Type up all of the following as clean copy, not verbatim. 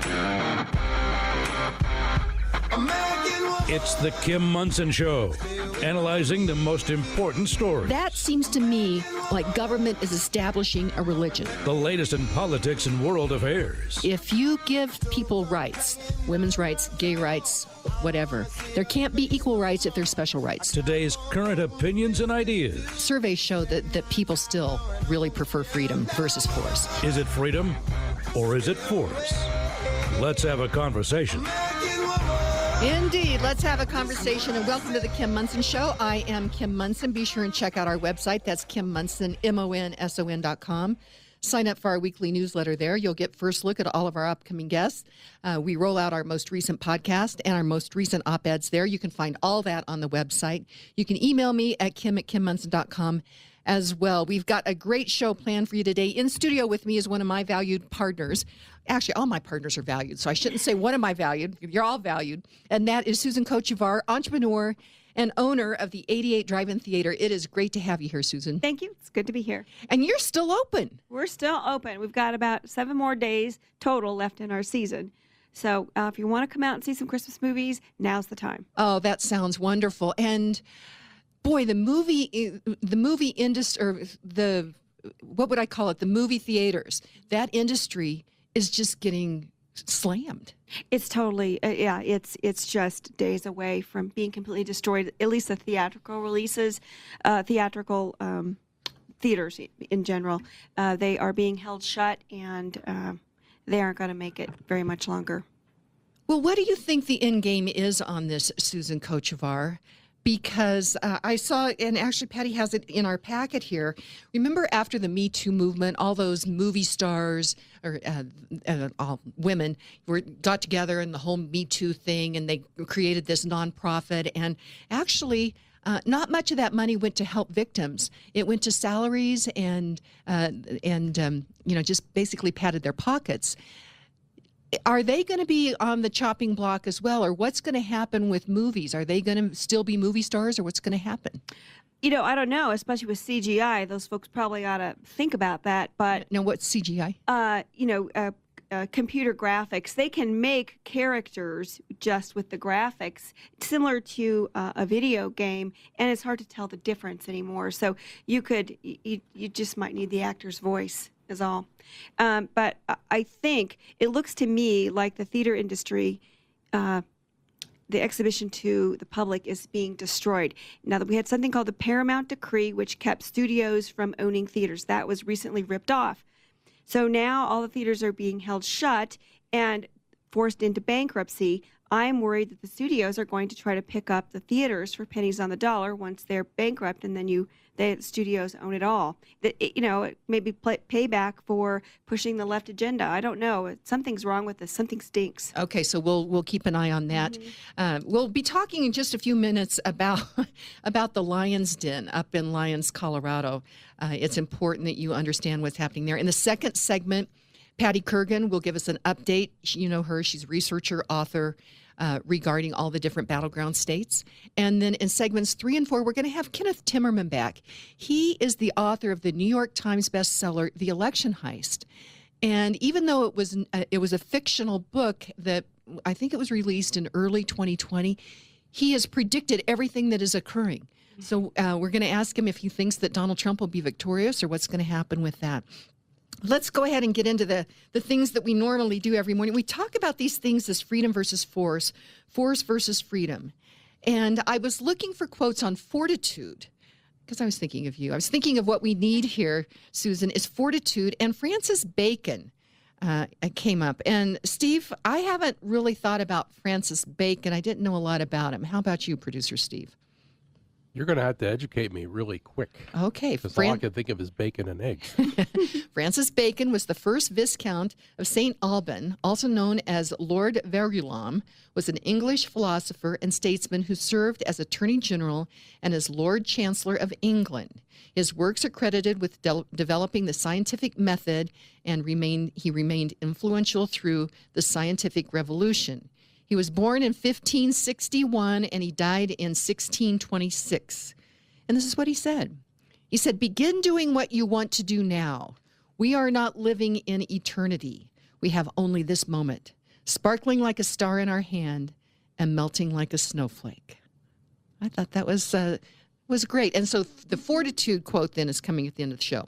It's the Kim Monson Show, analyzing the most important stories. That seems to me like government is establishing a religion. The latest in politics and world affairs. If you give people rights, women's rights, gay rights, whatever, there can't be equal rights if there's special rights. Today's current opinions and ideas. Surveys show that people still really prefer freedom versus force. Is it freedom or is it force? Let's have a conversation. Indeed. Let's have a conversation, and welcome to the Kim Monson Show. I am Kim Monson. Be sure and check out our website. That's Kim Monson, MONSON.com. Sign up for our weekly newsletter there. You'll get first look at all of our upcoming guests. We roll out our most recent podcast and our most recent op-eds there. You can find all that on the website. You can email me at kim@kimmonson.com as well. We've got a great show planned for you today. In studio with me is one of my valued partners. Actually, all my partners are valued, so I shouldn't say one of my valued. You're all valued. And that is Susan Kochevar, entrepreneur and owner of the 88 Drive-In Theater. It is great to have you here, Susan. Thank you. It's good to be here. And you're still open. We're still open. We've got about 7 more days total left in our season. So if you want to come out and see some Christmas movies, now's the time. Oh, that sounds wonderful. And boy, the movie industry, or what would I call it? The movie theaters, that industry is just getting slammed. It's totally, it's just days away from being completely destroyed, at least the theatrical releases, theatrical theaters in general. They are being held shut, and they aren't going to make it very much longer. Well, what do you think the end game is on this, Susan Kochevar? Because I saw, and actually Patty has it in our packet here. Remember after the Me Too movement, all those movie stars, or all women, got together in the whole Me Too thing, and they created this nonprofit. And actually, not much of that money went to help victims. It went to salaries and just basically padded their pockets. Are they going to be on the chopping block as well, or what's going to happen with movies? Are they going to still be movie stars, or what's going to happen? I don't know, especially with CGI. Those folks probably ought to think about that. But now, what's CGI? Computer graphics. They can make characters just with the graphics, similar to a video game, and it's hard to tell the difference anymore. So you just might need the actor's voice, is all. But I think it looks to me like the theater industry, the exhibition to the public, is being destroyed. Now that we had something called the Paramount Decree, which kept studios from owning theaters, that was recently ripped off. So now all the theaters are being held shut and forced into bankruptcy. I'm worried that the studios are going to try to pick up the theaters for pennies on the dollar once they're bankrupt, and then the studios own it all. Maybe payback for pushing the left agenda. I don't know. Something's wrong with this. Something stinks. Okay, so we'll keep an eye on that. Mm-hmm. We'll be talking in just a few minutes about the Lion's Den up in Lyons, Colorado. It's important that you understand what's happening there. In the second segment, Patty Kurgan will give us an update. You know her. She's a researcher, author, regarding all the different battleground states. And then in segments 3 and 4, we're going to have Kenneth Timmerman back. He is the author of the New York Times bestseller, The Election Heist. And even though it was a fictional book that I think it was released in early 2020, he has predicted everything that is occurring. So we're going to ask him if he thinks that Donald Trump will be victorious or what's going to happen with that. Let's go ahead and get into the things that we normally do every morning. We talk about these things as freedom versus force versus freedom. And I was looking for quotes on fortitude because I was thinking of you. I was thinking of what we need here, Susan, is fortitude. And Francis Bacon came up. And Steve, I haven't really thought about Francis Bacon. I didn't know a lot about him. How about you, producer Steve? You're going to have to educate me really quick. Okay. Because all I can think of is bacon and eggs. Francis Bacon was the first Viscount of St. Alban, also known as Lord Verulam, was an English philosopher and statesman who served as Attorney General and as Lord Chancellor of England. His works are credited with developing the scientific method, and he remained influential through the scientific revolution. He was born in 1561 and he died in 1626. And this is what he said. He said, "Begin doing what you want to do now. We are not living in eternity. We have only this moment. sparkling like a star in our hand and melting like a snowflake. I thought that was great. And so the fortitude quote then is coming at the end of the show.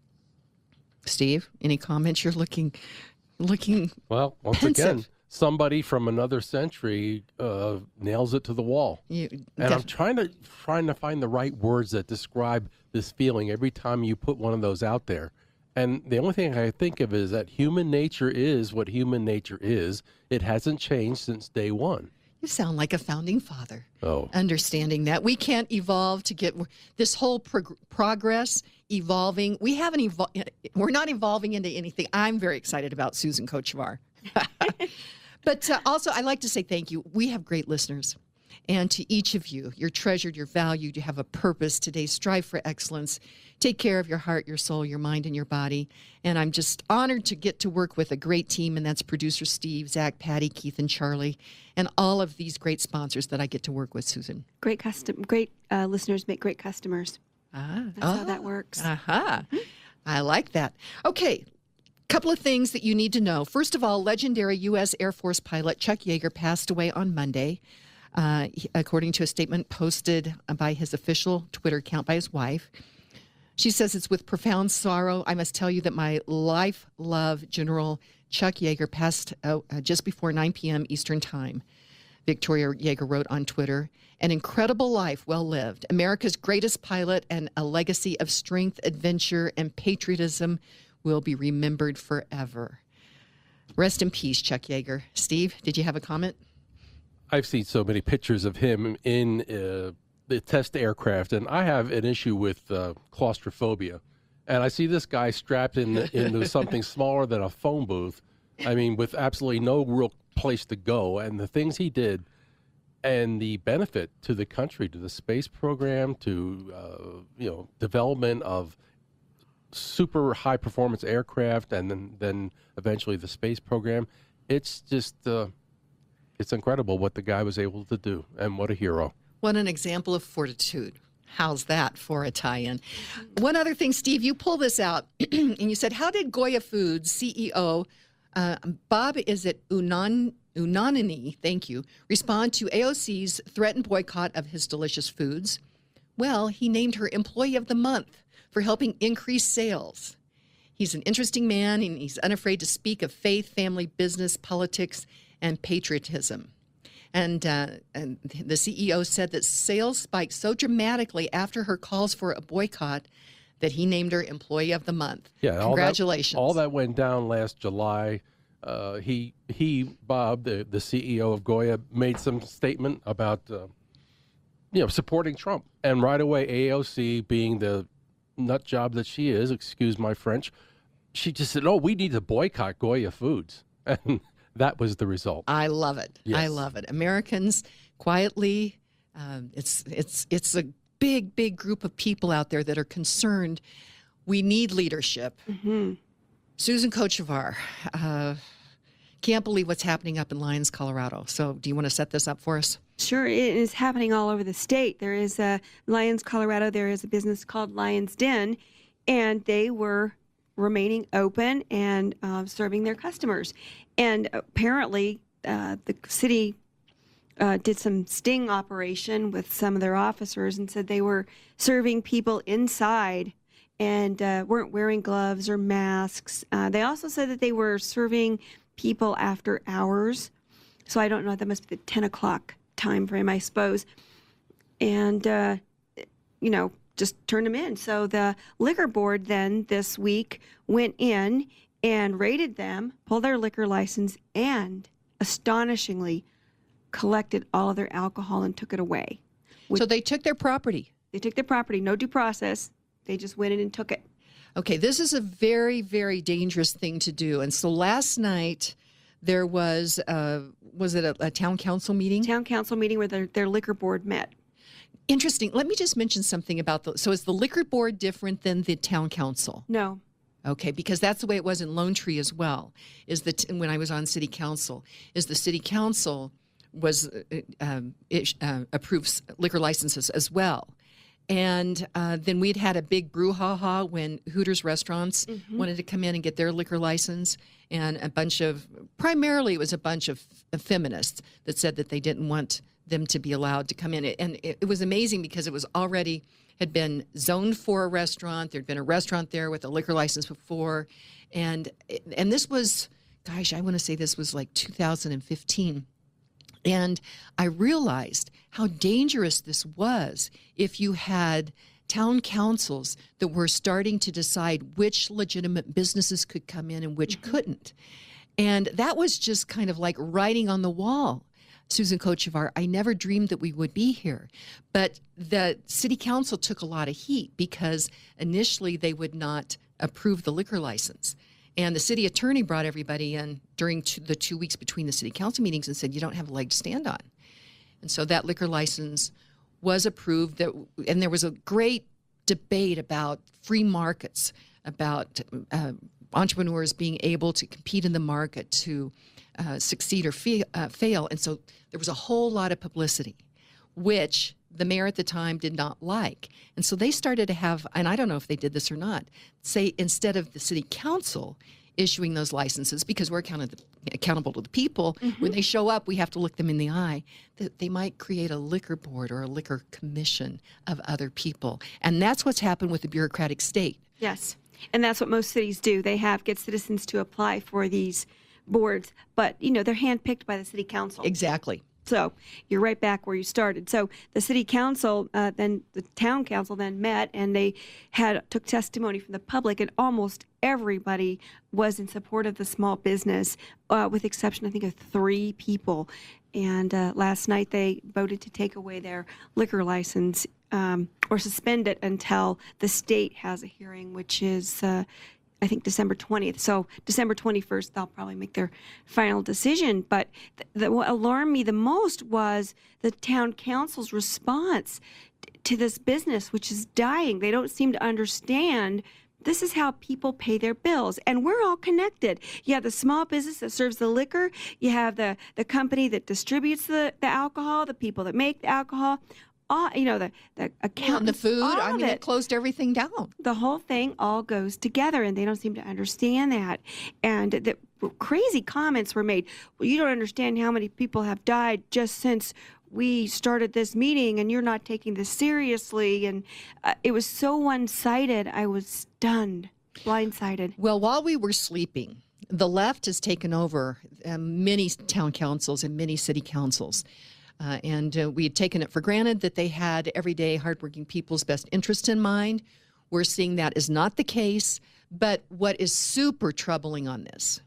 Steve, any comments? You're looking Well, once pensive. again, somebody from another century nails it to the wall. And I'm trying to find the right words that describe this feeling every time you put one of those out there. And the only thing I think of is that human nature is what human nature is. It hasn't changed since day one. You sound like a founding father. Oh. Understanding that we can't evolve to get this whole progress evolving. We haven't evolved. We're not evolving into anything. I'm very excited about Susan Kochevar. But also, I'd like to say thank you. We have great listeners. And to each of you, you're treasured, you're valued, you have a purpose today. Strive for excellence. Take care of your heart, your soul, your mind, and your body. And I'm just honored to get to work with a great team, and that's producer Steve, Zach, Patty, Keith, and Charlie, and all of these great sponsors that I get to work with, Susan. Great listeners make great customers. That's how that works. Aha. I like that. Okay. Couple of things that you need to know. First of all, legendary U.S. Air Force pilot Chuck Yeager passed away on Monday, according to a statement posted by his official Twitter account by his wife. She says, "It's with profound sorrow I must tell you that my life love General Chuck Yeager passed just before 9 p.m. Eastern Time." Victoria Yeager wrote on Twitter, "An incredible life well lived, America's greatest pilot, and a legacy of strength, adventure, and patriotism will be remembered forever." Rest in peace, Chuck Yeager. Steve, did you have a comment? I've seen so many pictures of him in the test aircraft, and I have an issue with claustrophobia. And I see this guy strapped into something smaller than a phone booth, I mean, with absolutely no real place to go. And the things he did and the benefit to the country, to the space program, to development of super high performance aircraft, and then eventually the space program. It's just it's incredible what the guy was able to do, and what a hero. What an example of fortitude. How's that for a tie-in? One other thing, Steve, you pull this out and you said, how did Goya Foods CEO Bob Unanini, thank you, respond to AOC's threatened boycott of his delicious foods? Well, he named her Employee of the Month for helping increase sales. He's an interesting man, and he's unafraid to speak of faith, family, business, politics, and patriotism. And the CEO said that sales spiked so dramatically after her calls for a boycott that he named her Employee of the Month. Yeah, congratulations. All that went down last July. Bob, the CEO of Goya, made some statement about supporting Trump, and right away AOC, being the nut job that she is, excuse my French, she just said, "Oh, we need to boycott Goya Foods," and that was the result. I love it. Yes. I love it. Americans quietly, it's a big group of people out there that are concerned. We need leadership. Mm-hmm. Susan Kochevar, can't believe what's happening up in Lyons, Colorado. So do you want to set this up for us? Sure, it is happening all over the state. There is Lyons, Colorado, there is a business called Lyons Den, and they were remaining open and serving their customers. And apparently the city did some sting operation with some of their officers and said they were serving people inside and weren't wearing gloves or masks. They also said that they were serving people after hours. So I don't know, that must be the 10 o'clock time frame, I suppose. And, just turned them in. So the liquor board then this week went in and raided them, pulled their liquor license, and astonishingly collected all of their alcohol and took it away. So they took their property. They took their property, no due process. They just went in and took it. Okay, this is a very, very dangerous thing to do. And so last night there was it a town council meeting? Town council meeting where their liquor board met. Interesting. Let me just mention something about so is the liquor board different than the town council? No. Okay, because that's the way it was in Lone Tree as well. When I was on city council, the city council was approves liquor licenses as well, And then we'd had a big brouhaha when Hooters restaurants wanted to come in and get their liquor license. And primarily it was a bunch of feminists that said that they didn't want them to be allowed to come in. And it was amazing because it was already had been zoned for a restaurant. There'd been a restaurant there with a liquor license before. And this was, gosh, I want to say this was like 2015. And I realized how dangerous this was if you had town councils that were starting to decide which legitimate businesses could come in and which couldn't. And that was just kind of like writing on the wall. Susan Kochevar, I never dreamed that we would be here. But the city council took a lot of heat because initially they would not approve the liquor license. And the city attorney brought everybody in during the 2 weeks between the city council meetings and said, you don't have a leg to stand on. And so that liquor license was approved. And there was a great debate about free markets, about entrepreneurs being able to compete in the market to succeed or fail. And so there was a whole lot of publicity, which the mayor at the time did not like. And so they started to have, and I don't know if they did this or not, say instead of the city council issuing those licenses, because we're accountable to the people, when they show up, we have to look them in the eye, that they might create a liquor board or a liquor commission of other people. And that's what's happened with the bureaucratic state. Yes. And that's what most cities do. They get citizens to apply for these boards, but, they're handpicked by the city council. Exactly. So you're right back where you started. So the city council, then the town council then met, and they took testimony from the public, and almost everybody was in support of the small business, with exception, I think, of 3 people. And last night they voted to take away their liquor license or suspend it until the state has a hearing, which is I think December 20th. So December 21st, they'll probably make their final decision. But what alarmed me the most was the town council's response to this business, which is dying. They don't seem to understand this is how people pay their bills. And we're all connected. You have the small business that serves the liquor. You have the company that distributes the alcohol, the people that make the alcohol. The account and the food. I mean, it closed everything down. The whole thing all goes together, and they don't seem to understand that. And the crazy comments were made. Well, you don't understand how many people have died just since we started this meeting, and you're not taking this seriously. And it was so one-sided. I was stunned, blindsided. Well, while we were sleeping, the left has taken over many town councils and many city councils. And we had taken it for granted that they had everyday hardworking people's best interest in mind. We're seeing that is not the case. But what is super troubling on this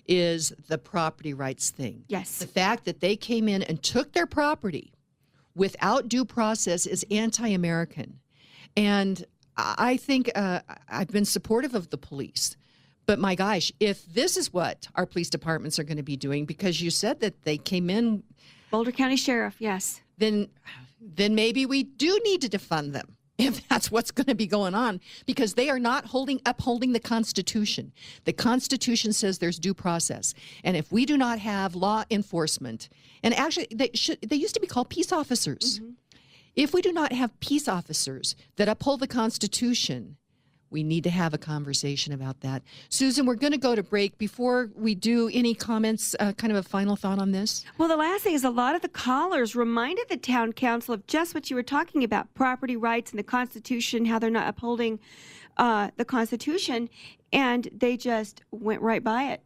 is the property rights thing. Yes. The fact that they came in and took their property without due process is anti-American. And I think I've been supportive of the police. But my gosh, if this is what our police departments are going to be doing, because you said that they came in... Boulder County Sheriff, yes. Then maybe we do need to defund them if that's what's going to be going on, because they are not upholding the Constitution. The Constitution says there's due process. And if we do not have law enforcement, and actually they used to be called peace officers. Mm-hmm. If we do not have peace officers that uphold the Constitution, we need to have a conversation about that. Susan, we're going to go to break. Before we do, any comments, kind of a final thought on this? Well, the last thing is a lot of the callers reminded the town council of just what you were talking about, property rights and the Constitution, how they're not upholding the Constitution, and they just went right by it.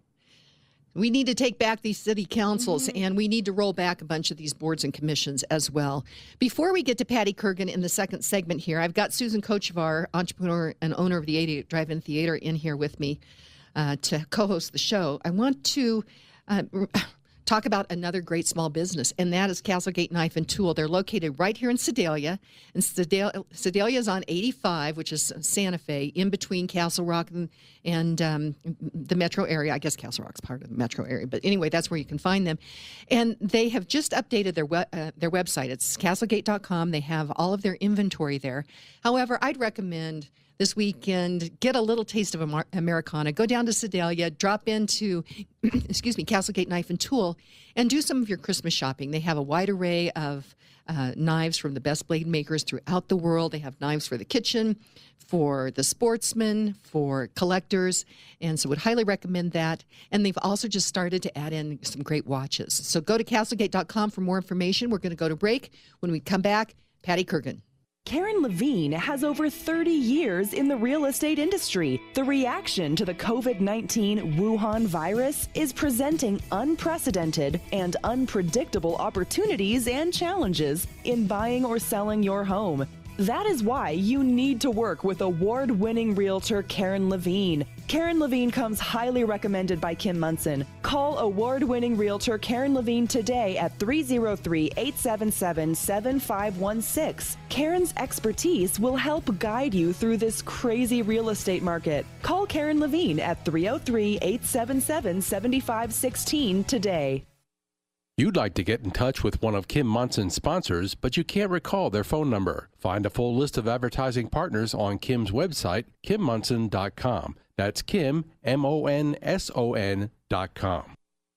We need to take back these city councils, and we need to roll back a bunch of these boards and commissions as well. Before we get to Patty Kurgan in the second segment here, I've got Susan Kochevar, entrepreneur and owner of the 88 Drive-In Theater, in here with me to co-host the show. I want to talk about another great small business, and that is Castlegate Knife and Tool. They're located right here in Sedalia, and Sedalia is on 85, which is Santa Fe, in between Castle Rock and the metro area. I guess Castle Rock's part of the metro area, but anyway, that's where you can find them. And they have just updated their website. It's castlegate.com. They have all of their inventory there. However, I'd recommend this weekend, get a little taste of Americana. Go down to Sedalia, drop into, Castlegate Knife and Tool, and do some of your Christmas shopping. They have a wide array of knives from the best blade makers throughout the world. They have knives for the kitchen, for the sportsmen, for collectors, and so would highly recommend that. And they've also just started to add in some great watches. So go to castlegate.com for more information. We're going to go to break. When we come back, Patty Kurgan. Karen Levine has over 30 years in the real estate industry. The reaction to the COVID-19 Wuhan virus is presenting unprecedented and unpredictable opportunities and challenges in buying or selling your home. That is why you need to work with award-winning realtor Karen Levine. Karen Levine comes highly recommended by Kim Munson. Call award-winning realtor Karen Levine today at 303-877-7516. Karen's expertise will help guide you through this crazy real estate market. Call Karen Levine at 303-877-7516 today. You'd like to get in touch with one of Kim Munson's sponsors, but you can't recall their phone number. Find a full list of advertising partners on Kim's website, KimMunson.com. That's Kim, MONSON.com.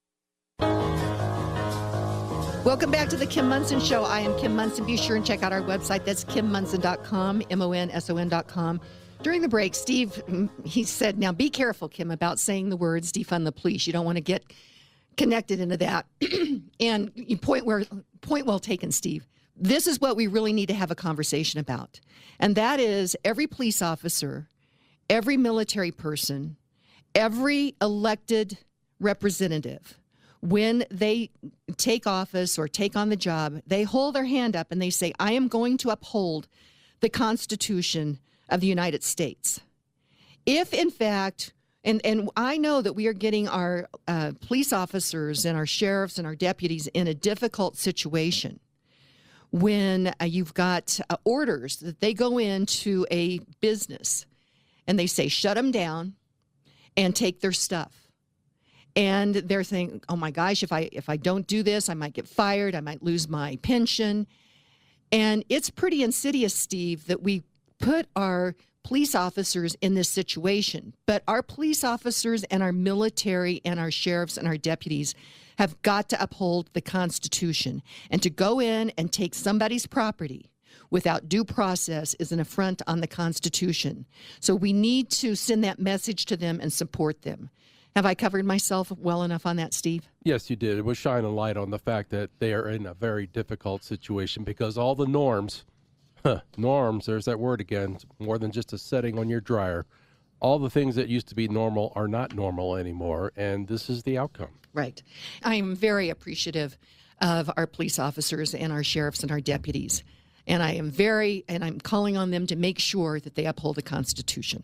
Welcome back to the Kim Munson Show. I am Kim Munson. Be sure and check out our website. That's KimMunson.com, MONSON.com. During the break, Steve, he said, now be careful, Kim, about saying the words defund the police. You don't want to get connected into that. And you point well taken, Steve. This is what we really need to have a conversation about. And that is every police officer, every military person, every elected representative, when they take office or take on the job, they hold their hand up and they say, I am going to uphold the Constitution of the United States. If, in fact, and I know that we are getting our police officers and our sheriffs and our deputies in a difficult situation when you've got orders that they go into a business and they say, shut them down and take their stuff. And they're thinking, oh my gosh, if I don't do this, I might get fired. I might lose my pension. And it's pretty insidious, Steve, that we put our police officers in this situation. But our police officers and our military and our sheriffs and our deputies have got to uphold the Constitution. And to go in and take somebody's property without due process is an affront on the Constitution. So we need to send that message to them and support them. Have I covered myself well enough on that, Steve? Yes, you did. It was shining a light on the fact that they are in a very difficult situation because all the norms, there's that word again, it's more than just a setting on your dryer. All the things that used to be normal are not normal anymore, and this is the outcome. Right. I am very appreciative of our police officers and our sheriffs and our deputies. And I'm calling on them to make sure that they uphold the Constitution.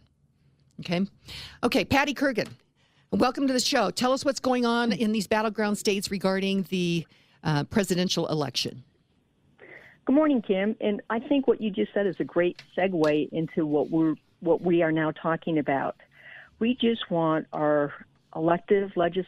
Okay, Patty Kurgan, welcome to the show. Tell us what's going on in these battleground states regarding the presidential election. Good morning, Kim. And I think what you just said is a great segue into what we are now talking about. We just want our elected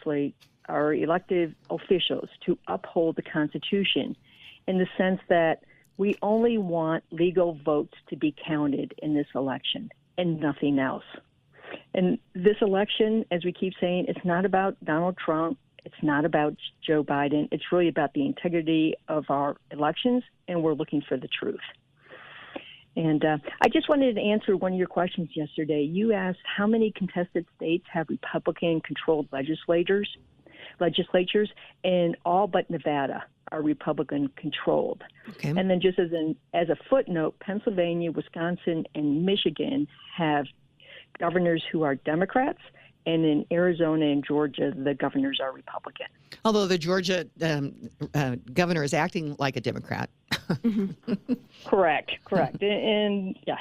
officials to uphold the Constitution in the sense that we only want legal votes to be counted in this election and nothing else. And this election, as we keep saying, it's not about Donald Trump. It's not about Joe Biden. It's really about the integrity of our elections, and we're looking for the truth. And I just wanted to answer one of your questions yesterday. You asked how many contested states have Republican-controlled legislatures, and all but Nevada are Republican-controlled. Okay. And then just as a footnote, Pennsylvania, Wisconsin, and Michigan have governors who are Democrats, and in Arizona and Georgia, the governors are Republican. Although the Georgia governor is acting like a Democrat. Correct. And yes.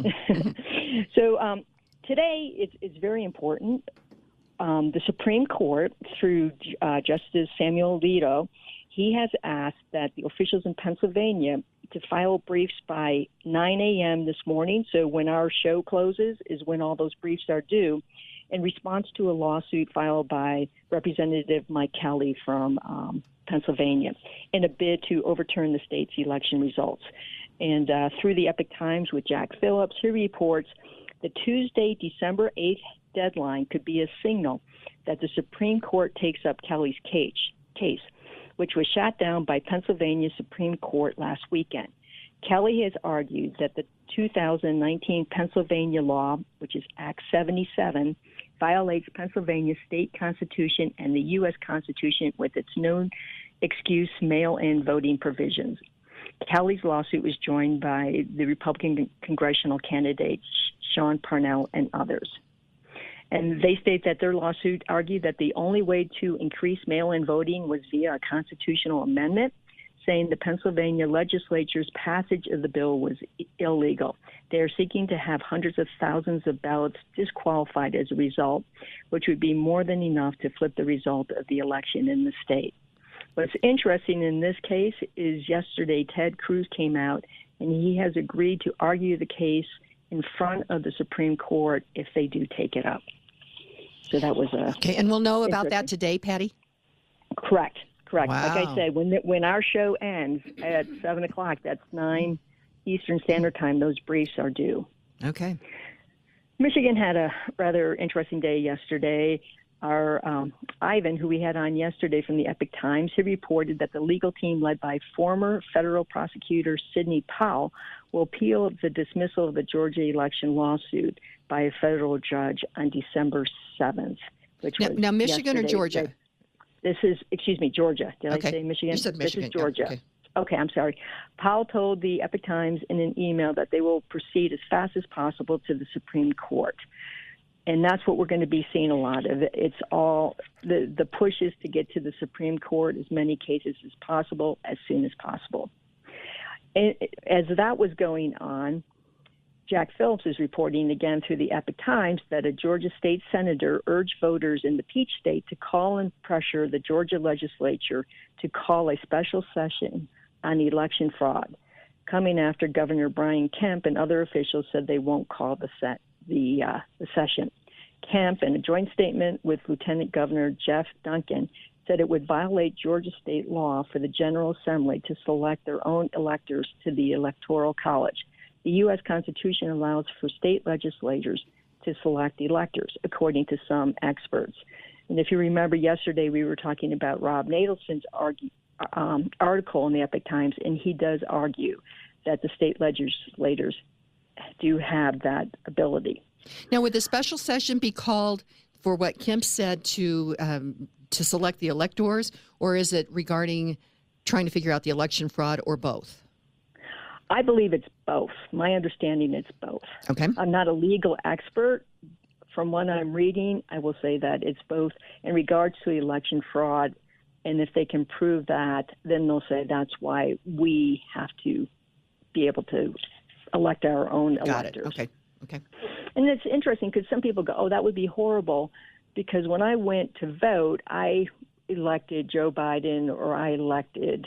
So today it's very important. The Supreme Court, through Justice Samuel Alito, he has asked that the officials in Pennsylvania to file briefs by 9 a.m. this morning. So when our show closes is when all those briefs are due, in response to a lawsuit filed by Representative Mike Kelly from Pennsylvania in a bid to overturn the state's election results. And through the Epoch Times with Jack Phillips, he reports The Tuesday, December 8th deadline could be a signal that the Supreme Court takes up Kelly's case, which was shot down by Pennsylvania Supreme Court last weekend. Kelly has argued that the 2019 Pennsylvania law, which is Act 77, violates Pennsylvania state constitution and the U.S. Constitution with its known excuse mail-in voting provisions. Kelly's lawsuit was joined by the Republican congressional candidates Sean Parnell and others. And they state that their lawsuit argued that the only way to increase mail-in voting was via a constitutional amendment, saying the Pennsylvania legislature's passage of the bill was illegal. They are seeking to have hundreds of thousands of ballots disqualified as a result, which would be more than enough to flip the result of the election in the state. What's interesting in this case is yesterday Ted Cruz came out and he has agreed to argue the case in front of the Supreme Court if they do take it up. So that was okay, and we'll know about that today, Patty? Correct. Wow. Like I said, when our show ends at 7 o'clock, that's 9 Eastern Standard Time, those briefs are due. Okay. Michigan had a rather interesting day yesterday. Our Ivan, who we had on yesterday from the Epic Times, he reported that the legal team led by former federal prosecutor Sidney Powell will appeal the dismissal of the Georgia election lawsuit by a federal judge on December 7th. Now Michigan or Georgia? This is, Georgia. Did I say Michigan? You said Michigan. This is Georgia. Yeah. Okay, I'm sorry. Powell told the Epic Times in an email that they will proceed as fast as possible to the Supreme Court. And that's what we're going to be seeing a lot of. It's all, the push is to get to the Supreme Court as many cases as possible, as soon as possible. And as that was going on, Jack Phillips is reporting again through the Epic Times that a Georgia state senator urged voters in the Peach State to call and pressure the Georgia legislature to call a special session on election fraud, coming after Governor Brian Kemp and other officials said they won't call the session. Kemp, in a joint statement with Lieutenant Governor Jeff Duncan, said it would violate Georgia state law for the General Assembly to select their own electors to the Electoral College. The U.S. Constitution allows for state legislatures to select electors, according to some experts. And if you remember yesterday, we were talking about Rob Nadelson's article in the Epic Times, and he does argue that the state legislators do have that ability. Now, would the special session be called for what Kemp said to select the electors, or is it regarding trying to figure out the election fraud, or both? I believe it's both. My understanding it's both. Okay. I'm not a legal expert. From what I'm reading, I will say that it's both in regards to election fraud, and if they can prove that, then they'll say that's why we have to be able to elect our own electors. Got it. Okay. And it's interesting because some people go, oh, that would be horrible, because when I went to vote, I elected Joe Biden or I elected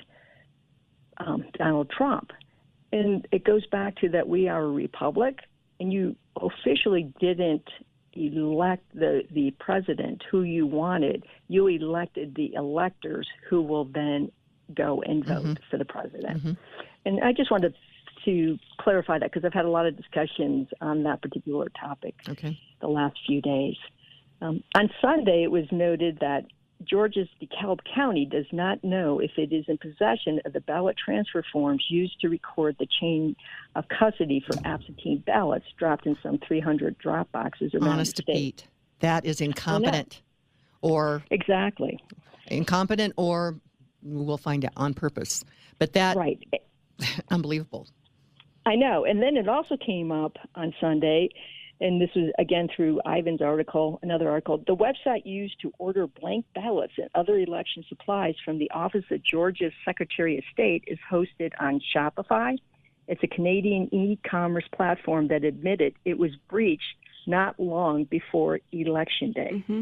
Donald Trump. And it goes back to that we are a republic, and you officially didn't elect the president who you wanted. You elected the electors who will then go and vote for the president. Mm-hmm. And I just wanted to clarify that because I've had a lot of discussions on that particular topic the last few days. On Sunday, it was noted that Georgia's DeKalb County does not know if it is in possession of the ballot transfer forms used to record the chain of custody for absentee ballots dropped in some 300 drop boxes around the state. Pete, that is incompetent. Or exactly incompetent, or we'll find out on purpose. But that right, unbelievable. I know. And then it also came up on Sunday, and this was, again, through Ivan's article, another article. The website used to order blank ballots and other election supplies from the Office of Georgia's Secretary of State is hosted on Shopify. It's a Canadian e-commerce platform that admitted it was breached not long before Election Day. Mm-hmm.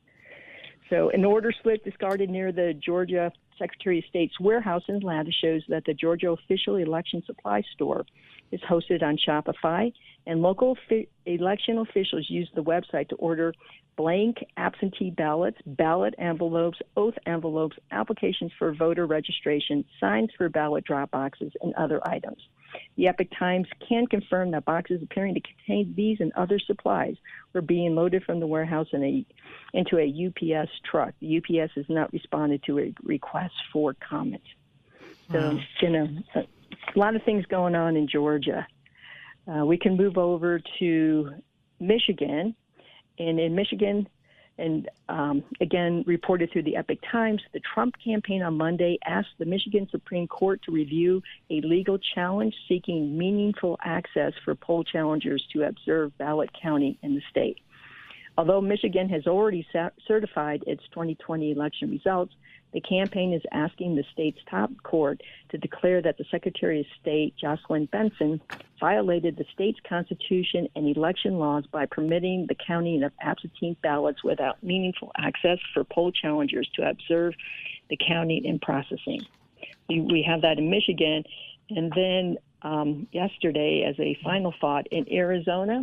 So an order slip discarded near the Georgia Secretary of State's warehouse in Atlanta shows that the Georgia official election supply store is hosted on Shopify, and local election officials used the website to order blank absentee ballots, ballot envelopes, oath envelopes, applications for voter registration, signs for ballot drop boxes, and other items. The Epic Times can confirm that boxes appearing to contain these and other supplies were being loaded from the warehouse into a UPS truck. The UPS has not responded to a request for comment. So, a lot of things going on in Georgia. We can move over to Michigan. And in Michigan, and again, reported through the Epic Times, the Trump campaign on Monday asked the Michigan Supreme Court to review a legal challenge seeking meaningful access for poll challengers to observe ballot counting in the state. Although Michigan has already certified its 2020 election results, the campaign is asking the state's top court to declare that the Secretary of State, Jocelyn Benson, violated the state's constitution and election laws by permitting the counting of absentee ballots without meaningful access for poll challengers to observe the counting and processing. We have that in Michigan. And then yesterday, as a final thought, in Arizona,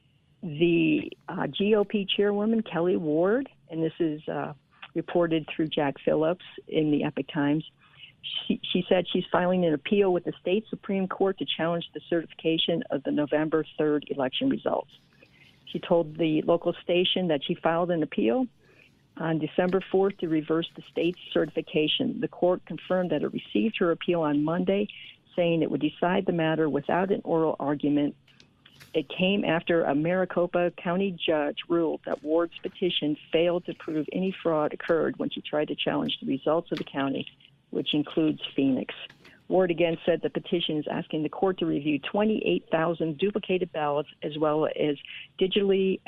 the GOP chairwoman, Kelly Ward, and this is reported through Jack Phillips in the Epic Times, she said she's filing an appeal with the state Supreme Court to challenge the certification of the November 3rd election results. She told the local station that she filed an appeal on December 4th to reverse the state's certification. The court confirmed that it received her appeal on Monday, saying it would decide the matter without an oral argument. It came after a Maricopa County judge ruled that Ward's petition failed to prove any fraud occurred when she tried to challenge the results of the county, which includes Phoenix. Ward again said the petition is asking the court to review 28,000 duplicated ballots as well as digitally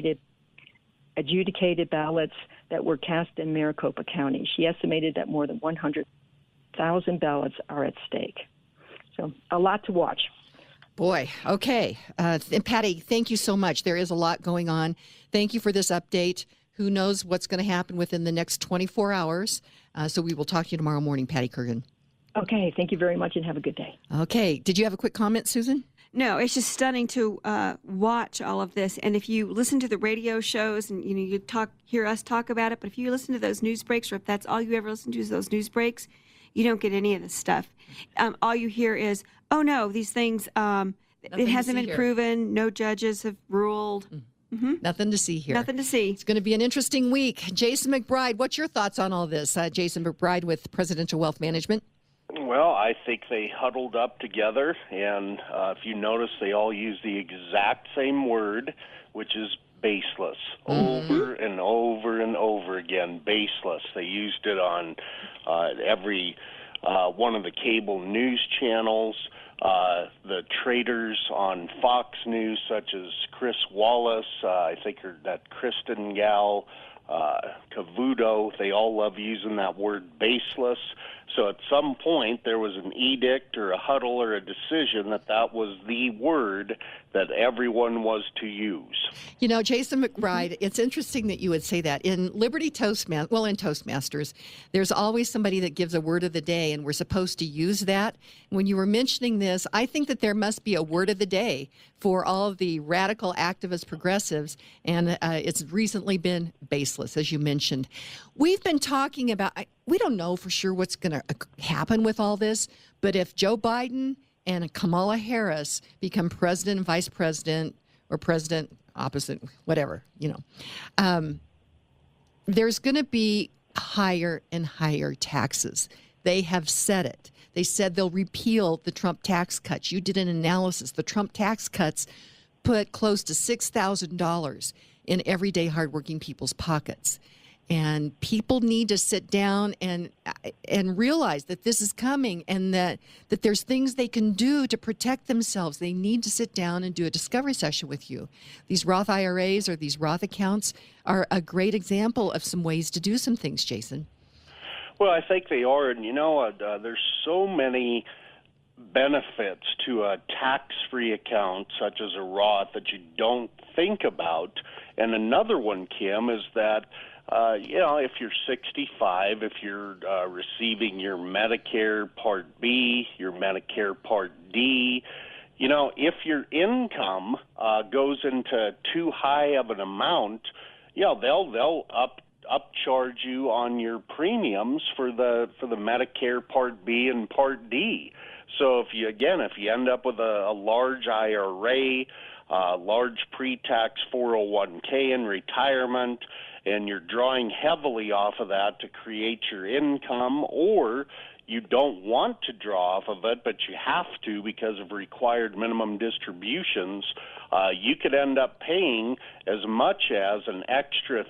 adjudicated ballots that were cast in Maricopa County. She estimated that more than 100,000 ballots are at stake. So a lot to watch. Boy, okay. And Patty, thank you so much. There is a lot going on. Thank you for this update. Who knows what's going to happen within the next 24 hours. So we will talk to you tomorrow morning, Patty Kurgan. Okay, thank you very much and have a good day. Okay. Did you have a quick comment, Susan? No, it's just stunning to watch all of this. And if you listen to the radio shows and you hear us talk about it, but if you listen to those news breaks, or if that's all you ever listen to is those news breaks, you don't get any of this stuff. All you hear is, oh no, these things, it hasn't been proven. No judges have ruled. Mm-hmm. Nothing to see here. Nothing to see. It's going to be an interesting week. Jason McBride, what's your thoughts on all this? Jason McBride with Presidential Wealth Management. Well, I think they huddled up together, and if you notice, they all use the exact same word, which is baseless, over and over and over again, baseless. They used it on every one of the cable news channels, the traders on Fox News, such as Chris Wallace, I think that Kristen gal, Cavuto, they all love using that word baseless. So at some point there was an edict or a huddle or a decision that was the word that everyone was to use. You know, Jason McBride, it's interesting that you would say that. In Liberty Toastmasters, there's always somebody that gives a word of the day, and we're supposed to use that. When you were mentioning this, I think that there must be a word of the day for all of the radical activist progressives, and it's recently been baseless, as you mentioned. We've been talking about, we don't know for sure what's going to happen with all this, but if Joe Biden and Kamala Harris become president and vice president, or president opposite, whatever, there's going to be higher and higher taxes. They have said it. They said they'll repeal the Trump tax cuts. You did an analysis. The Trump tax cuts put close to $6,000 in everyday hardworking people's pockets. And people need to sit down and realize that this is coming, and that there's things they can do to protect themselves. They need to sit down and do a discovery session with you. These Roth IRAs or these Roth accounts are a great example of some ways to do some things, Jason. Well, I think they are. And, there's so many benefits to a tax-free account such as a Roth that you don't think about. And another one, Kim, is that if you're 65, if you're receiving your Medicare Part B, your Medicare Part D, if your income goes into too high of an amount, they'll upcharge you on your premiums for the Medicare Part B and Part D. So if you end up with a large IRA, large pre-tax 401k in retirement, and you're drawing heavily off of that to create your income, or you don't want to draw off of it, but you have to because of required minimum distributions, you could end up paying as much as an extra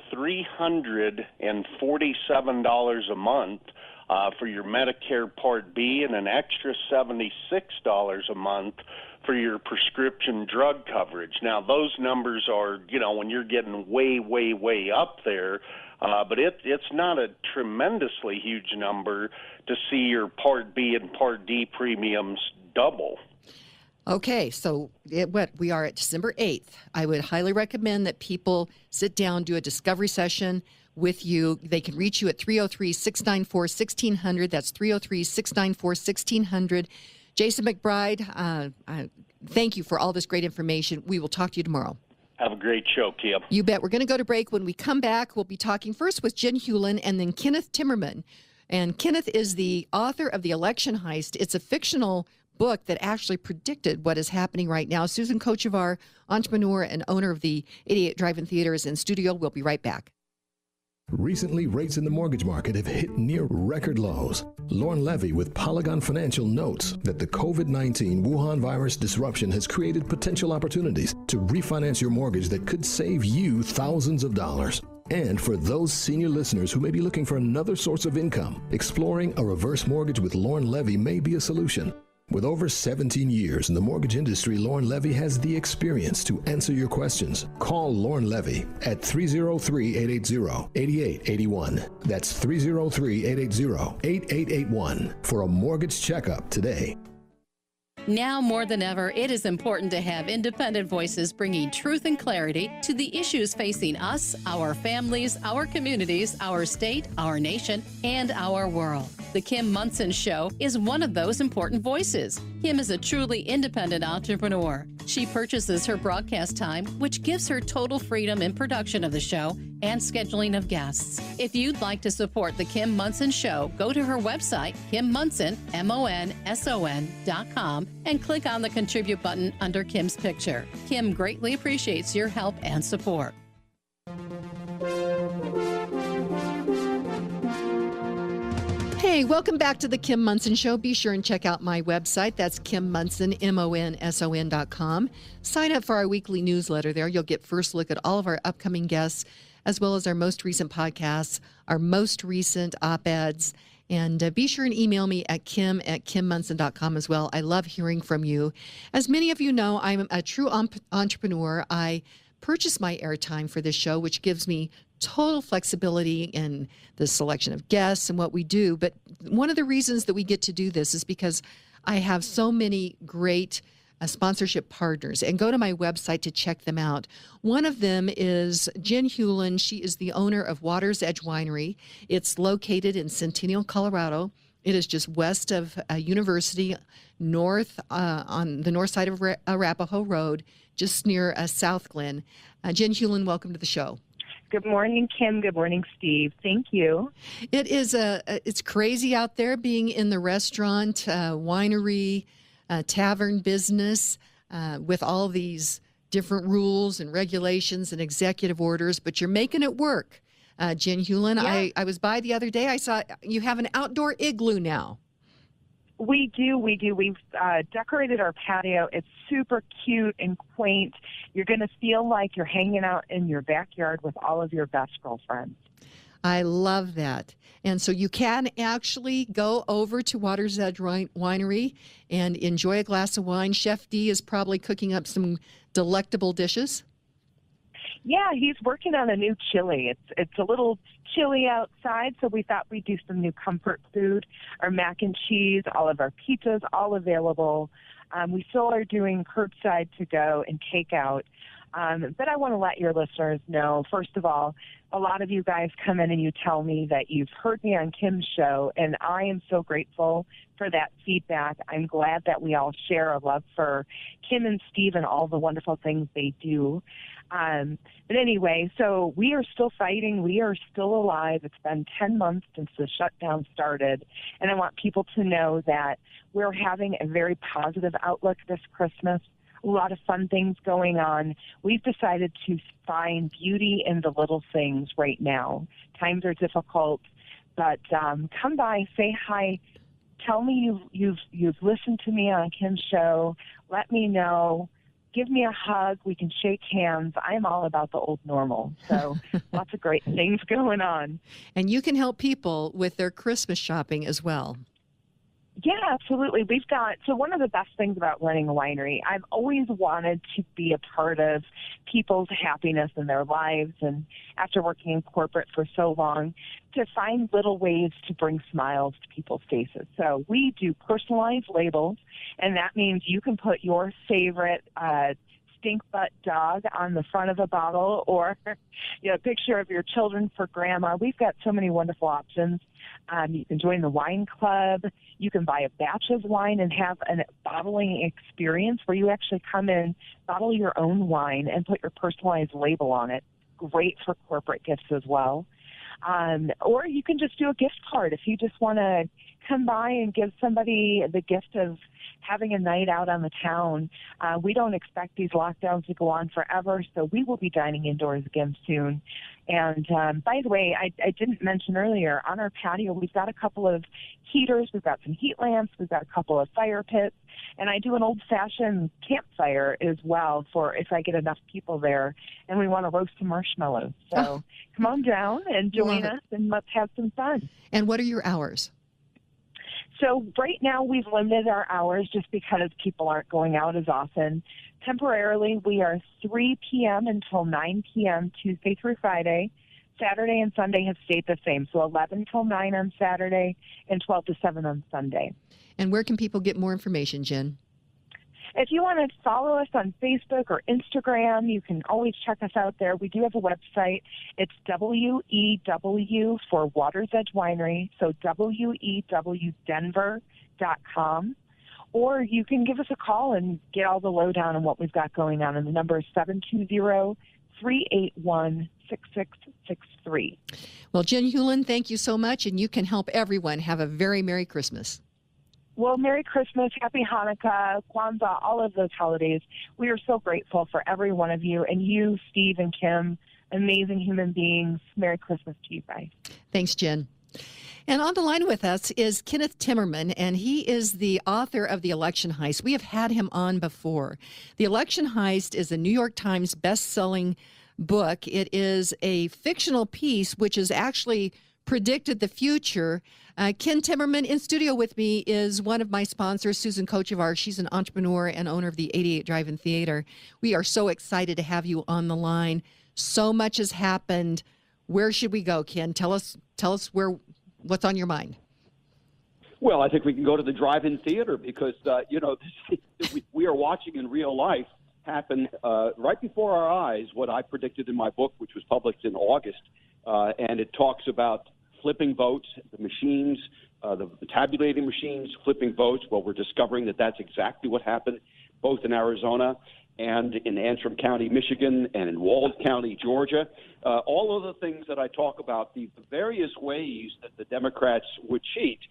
$347 a month for your Medicare Part B, and an extra $76 a month for your prescription drug coverage. Now, those numbers are, when you're getting way, way, way up there, but it's not a tremendously huge number to see your Part B and Part D premiums double. Okay, so we are at December 8th. I would highly recommend that people sit down, do a discovery session with you. They can reach you at 303-694-1600. That's 303-694-1600. Jason McBride, thank you for all this great information. We will talk to you tomorrow. Have a great show, Kim. You bet. We're going to go to break. When we come back, we'll be talking first with Jen Hewlin and then Kenneth Timmerman. And Kenneth is the author of The Election Heist. It's a fictional book that actually predicted what is happening right now. Susan Kochevar, entrepreneur and owner of the 88 Drive-In Theater, is in studio. We'll be right back. Recently, rates in the mortgage market have hit near record lows. Lauren Levy with Polygon Financial notes that the COVID-19 Wuhan virus disruption has created potential opportunities to refinance your mortgage that could save you thousands of dollars. And for those senior listeners who may be looking for another source of income, exploring a reverse mortgage with Lauren Levy may be a solution. With over 17 years in the mortgage industry, Lauren Levy has the experience to answer your questions. Call Lauren Levy at 303-880-8881. That's 303-880-8881 for a mortgage checkup today. Now more than ever, it is important to have independent voices bringing truth and clarity to the issues facing us, our families, our communities, our state, our nation, and our world. The Kim Monson Show is one of those important voices. Kim is a truly independent entrepreneur. She purchases her broadcast time, which gives her total freedom in production of the show and scheduling of guests. If you'd like to support The Kim Monson Show, go to her website, KimMonson, MONSON.com, and click on the Contribute button under Kim's picture. Kim greatly appreciates your help and support. Hey, welcome back to the Kim Monson Show. Be sure and check out my website. That's KimMonson, MONSON.com. Sign up for our weekly newsletter there. You'll get first look at all of our upcoming guests, as well as our most recent podcasts, our most recent op-eds. And be sure and email me at kim@kimmonson.com as well. I love hearing from you. As many of you know, I'm a true entrepreneur. I purchase my airtime for this show, which gives me total flexibility in the selection of guests and what we do. But one of the reasons that we get to do this is because I have so many great sponsorship partners, and go to my website to check them out. One of them is Jen Hewlin. She is the owner of Water's Edge Winery. It's located in Centennial, Colorado. It is just west of University, north on the north side of Arapahoe Road, just near South Glen. Jen Hewlin, welcome to the show. Good morning, Kim. Good morning, Steve. Thank you. It is it's crazy out there being in the restaurant, winery, tavern business with all these different rules and regulations and executive orders, but you're making it work. Jen Hewlin, Yeah. I was by the other day. I saw you have an outdoor igloo now. We do. We've decorated our patio. It's super cute and quaint. You're going to feel like you're hanging out in your backyard with all of your best girlfriends. I love that. And so you can actually go over to Water's Edge Winery and enjoy a glass of wine. Chef D is probably cooking up some delectable dishes. Yeah, he's working on a new chili. It's a little chilly outside, so we thought we'd do some new comfort food. Our mac and cheese, all of our pizzas, all available. We still are doing curbside to go and takeout. But I want to let your listeners know, first of all, a lot of you guys come in and you tell me that you've heard me on Kim's show, and I am so grateful for that feedback. I'm glad that we all share a love for Kim and Steve and all the wonderful things they do. But anyway, so we are still fighting. We are still alive. It's been 10 months since the shutdown started. And I want people to know that we're having a very positive outlook this Christmas. A lot of fun things going on. We've decided to find beauty in the little things right now. Times are difficult, but come by, say hi. Tell me you've listened to me on Kim's show. Let me know. Give me a hug. We can shake hands. I'm all about the old normal. So lots of great things going on. And you can help people with their Christmas shopping as well. Yeah, absolutely. So one of the best things about running a winery, I've always wanted to be a part of people's happiness in their lives. And after working in corporate for so long, to find little ways to bring smiles to people's faces. So we do personalized labels, and that means you can put your favorite stink butt dog on the front of a bottle, or a picture of your children for grandma. We've got so many wonderful options. You can join the wine club. You can buy a batch of wine and have a bottling experience where you actually come in, bottle your own wine, and put your personalized label on it. Great for corporate gifts as well. Or you can just do a gift card if you just want to come by and give somebody the gift of having a night out on the town. We don't expect these lockdowns to go on forever, so we will be dining indoors again soon. And by the way, I didn't mention earlier, on our patio, we've got a couple of heaters. We've got some heat lamps. We've got a couple of fire pits. And I do an old-fashioned campfire as well for if I get enough people there and we want to roast some marshmallows. So come on down and join us, and let's have some fun. And what are your hours? So right now we've limited our hours just because people aren't going out as often. Temporarily, we are 3 p.m. until 9 p.m. Tuesday through Friday. Saturday and Sunday have stayed the same, so 11 till 9 on Saturday and 12 to 7 on Sunday. And where can people get more information, Jen? If you want to follow us on Facebook or Instagram, you can always check us out there. We do have a website. It's WEW for Water's Edge Winery, so WEWdenver.com. Or you can give us a call and get all the lowdown on what we've got going on. And the number is 720-381-6663. Well, Jen Hewlin, thank you so much, and you can help everyone have a very Merry Christmas. Well, Merry Christmas, Happy Hanukkah, Kwanzaa, all of those holidays. We are so grateful for every one of you, and you, Steve and Kim, amazing human beings. Merry Christmas to you guys. Thanks, Jen. And on the line with us is Kenneth Timmerman, and he is the author of The Election Heist. We have had him on before. The Election Heist is a New York Times best-selling book. It is a fictional piece which has actually predicted the future. Ken Timmerman in studio with me is one of my sponsors, Susan Kochevar. She's an entrepreneur and owner of the 88 Drive-In Theater. We are so excited to have you on the line. So much has happened. Where should we go, Ken? Tell us what's on your mind. Well, I think we can go to the Drive-In Theater because, we are watching in real life happen right before our eyes what I predicted in my book, which was published in August. And it talks about flipping votes, the machines, the tabulating machines, flipping votes. Well, we're discovering that that's exactly what happened both in Arizona and in Antrim County, Michigan, and in Wald County, Georgia. All of the things that I talk about, the various ways that the Democrats would cheat,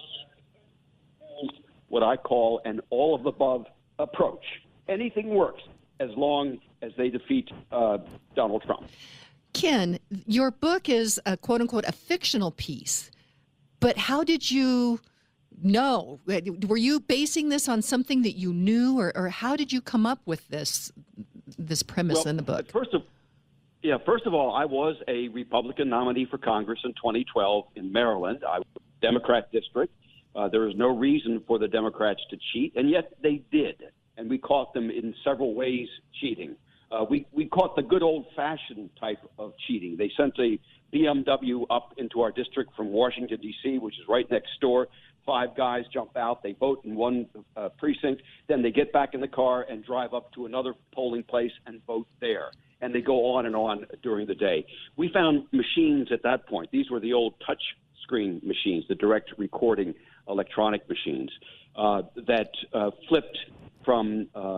what I call an all-of-the-above approach. Anything works as long as they defeat Donald Trump. Ken, your book is a quote-unquote a fictional piece, but how did you know? Were you basing this on something that you knew, or how did you come up with this premise in the book? First of all, I was a Republican nominee for Congress in 2012 in Maryland. I was in the Democrat district. There was no reason for the Democrats to cheat, and yet they did, and we caught them in several ways cheating. We caught the good old-fashioned type of cheating. They sent a BMW up into our district from Washington, D.C., which is right next door. 5 guys jump out. They vote in one precinct. Then they get back in the car and drive up to another polling place and vote there. And they go on and on during the day. We found machines at that point. These were the old touch screen machines, the direct recording electronic machines that flipped from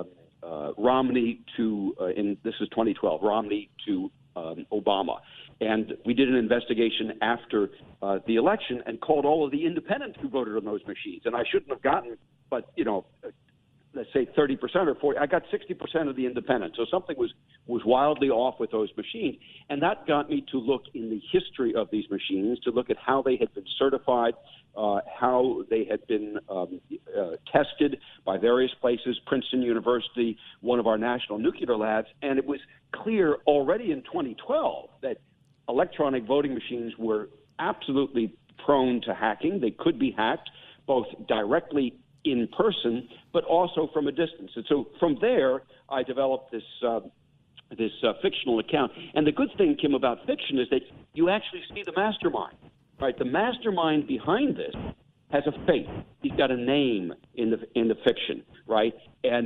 Romney to, this is 2012, Romney to Obama. And we did an investigation after the election and called all of the independents who voted on those machines. And I shouldn't have gotten, but, let's say 30% or 40%. I got 60% of the independents. So something was wildly off with those machines. And that got me to look in the history of these machines, to look at how they had been certified, how they had been tested by various places, Princeton University, one of our national nuclear labs. And it was clear already in 2012 that electronic voting machines were absolutely prone to hacking. They could be hacked both directly in person, but also from a distance. And so from there, I developed this fictional account. And the good thing, Kim, about fiction is that you actually see the mastermind, right? The mastermind behind this has a face. He's got a name in the fiction, right?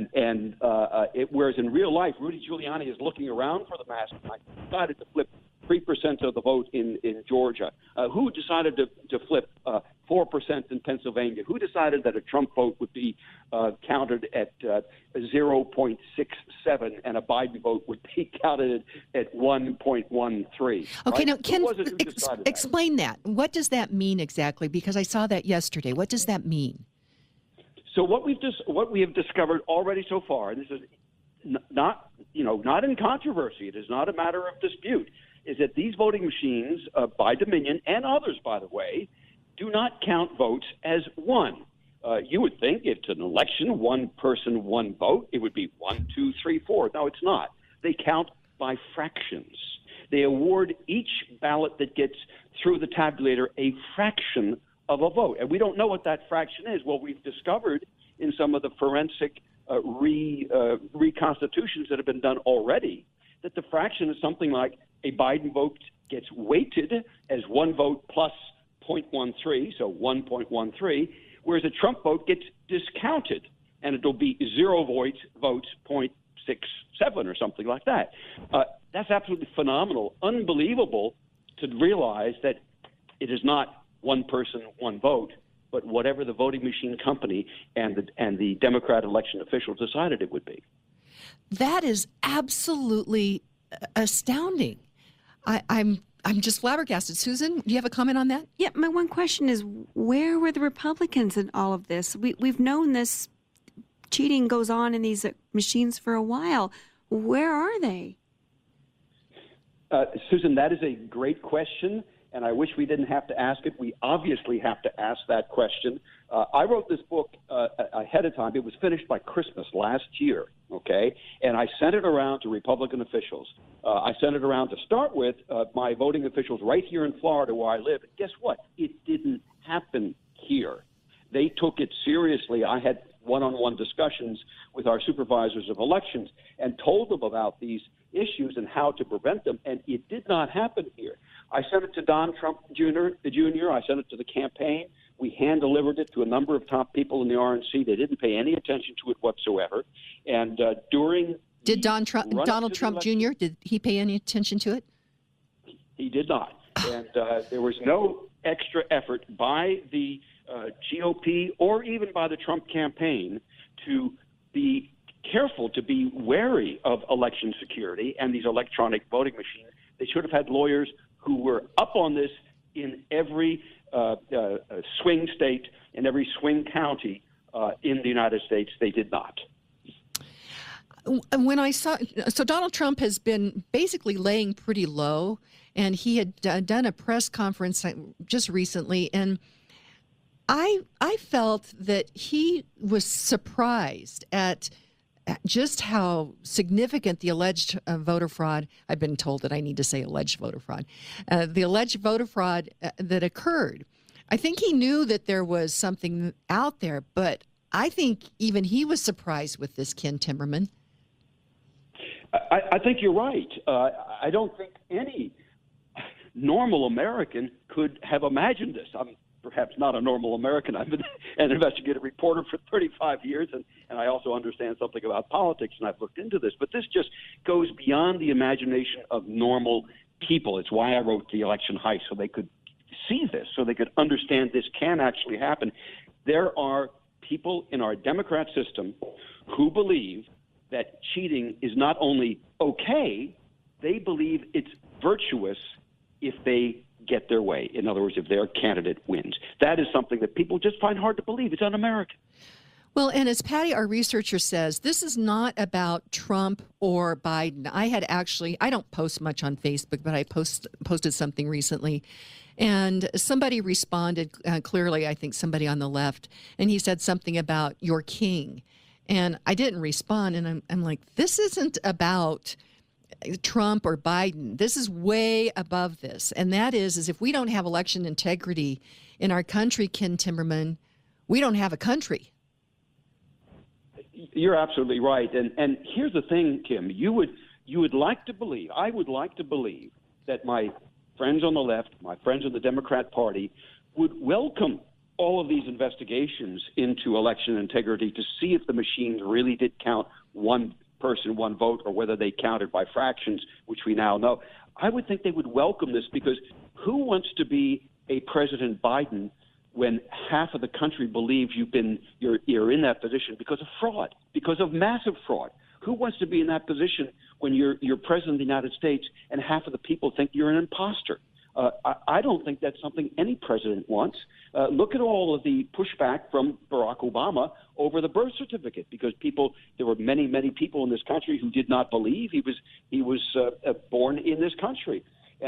Whereas in real life, Rudy Giuliani is looking around for the mastermind. He decided to flip 3% of the vote in Georgia. Who decided to flip 4% in Pennsylvania? Who decided that a Trump vote would be counted at 0.67 and a Biden vote would be counted at 1.13? Okay, right? now, Ken, That? explain that. What does that mean exactly? Because I saw that yesterday. What does that mean? So what we have discovered already so far, and this is not in controversy, it is not a matter of dispute, is that these voting machines by Dominion and others, by the way, do not count votes as one. You would think if it's an election, one person, one vote, it would be 1, 2, 3, 4. No, it's not. They count by fractions. They award each ballot that gets through the tabulator a fraction of a vote. And we don't know what that fraction is. Well, we've discovered in some of the forensic reconstitutions that have been done already that the fraction is something like a Biden vote gets weighted as one vote plus 0.13, so 1.13, whereas a Trump vote gets discounted, and it'll be 0 votes 0.67 or something like that. That's absolutely phenomenal, unbelievable to realize that it is not one person, one vote, but whatever the voting machine company and the Democrat election officials decided it would be. That is absolutely astounding. I'm just flabbergasted. Susan, do you have a comment on that? Yeah, my one question is, where were the Republicans in all of this? We've known this cheating goes on in these machines for a while. Where are they? Susan, that is a great question, and I wish we didn't have to ask it. We obviously have to ask that question. I wrote this book ahead of time. It was finished by Christmas last year, okay? And I sent it around to Republican officials. I sent it around to start with my voting officials right here in Florida where I live. And guess what? It didn't happen here. They took it seriously. I had one-on-one discussions with our supervisors of elections and told them about these issues and how to prevent them, and it did not happen here. I sent it to Don Trump Jr. I sent it to the campaign. We hand-delivered it to a number of top people in the RNC. They didn't pay any attention to it whatsoever. And Did Donald Trump Jr., did he pay any attention to it? He did not. And there was no extra effort by the GOP or even by the Trump campaign to be careful, to be wary of election security and these electronic voting machines. They should have had lawyers who were up on this in every swing state, in every swing county in the United States. They did not. When I saw, so Donald Trump has been basically laying pretty low, and he had done a press conference just recently, and I felt that he was surprised at just how significant the alleged voter fraud, I've been told that I need to say alleged voter fraud, the alleged voter fraud that occurred. I think he knew that there was something out there, but I think even he was surprised with this, Ken Timmerman. I think you're right. I don't think any normal American could have imagined this. I'm perhaps not a normal American. I've been an investigative reporter for 35 years, and I also understand something about politics, and I've looked into this. But this just goes beyond the imagination of normal people. It's why I wrote The Election Heist, so they could see this, so they could understand this can actually happen. There are people in our Democrat system who believe that cheating is not only okay, they believe it's virtuous if they get their way. In other words, if their candidate wins. That is something that people just find hard to believe. It's un-American. Well, and as Patty, our researcher, says, this is not about Trump or Biden. I don't post much on Facebook, but I posted something recently. And somebody responded clearly, I think somebody on the left, and he said something about your king. And I didn't respond, and I'm like, this isn't about Trump or Biden. This is way above this. And that is if we don't have election integrity in our country, Ken Timmerman, we don't have a country. You're absolutely right. And here's the thing, Kim. You would like to believe, I would like to believe that my friends on the left, my friends in the Democrat Party, would welcome all of these investigations into election integrity to see if the machines really did count one person, one vote, or whether they counted by fractions, which we now know. I would think they would welcome this, because who wants to be a President Biden when half of the country believes you're in that position because of fraud, because of massive fraud? Who wants to be in that position when you're president of the United States and half of the people think you're an imposter? I don't think that's something any president wants. Look at all of the pushback from Barack Obama over the birth certificate, because there were many, many people in this country who did not believe he was born in this country.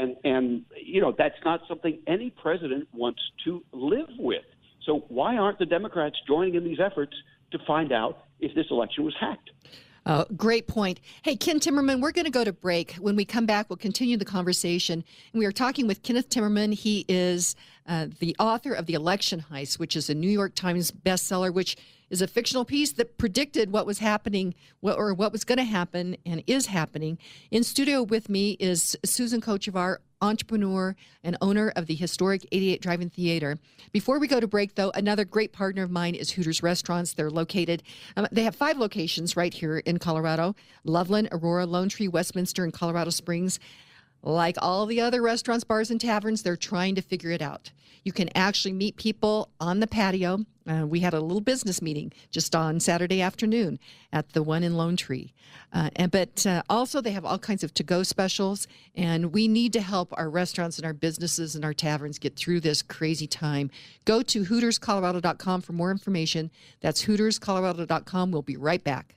And that's not something any president wants to live with. So why aren't the Democrats joining in these efforts to find out if this election was hacked? Great point. Hey, Ken Timmerman, we're going to go to break. When we come back, we'll continue the conversation. And we are talking with Kenneth Timmerman. He is the author of The Election Heist, which is a New York Times bestseller, which is a fictional piece that predicted what was happening, or what was going to happen and is happening. In studio with me is Susan Kochevar, entrepreneur and owner of the historic 88 Drive-In Theater. Before we go to break, though, another great partner of mine is Hooters Restaurants. They're located, they have 5 locations right here in Colorado: Loveland, Aurora, Lone Tree, Westminster, and Colorado Springs. Like all the other restaurants, bars, and taverns, they're trying to figure it out. You can actually meet people on the patio. We had a little business meeting just on Saturday afternoon at the one in Lone Tree. But also they have all kinds of to-go specials, and we need to help our restaurants and our businesses and our taverns get through this crazy time. Go to HootersColorado.com for more information. That's HootersColorado.com. We'll be right back.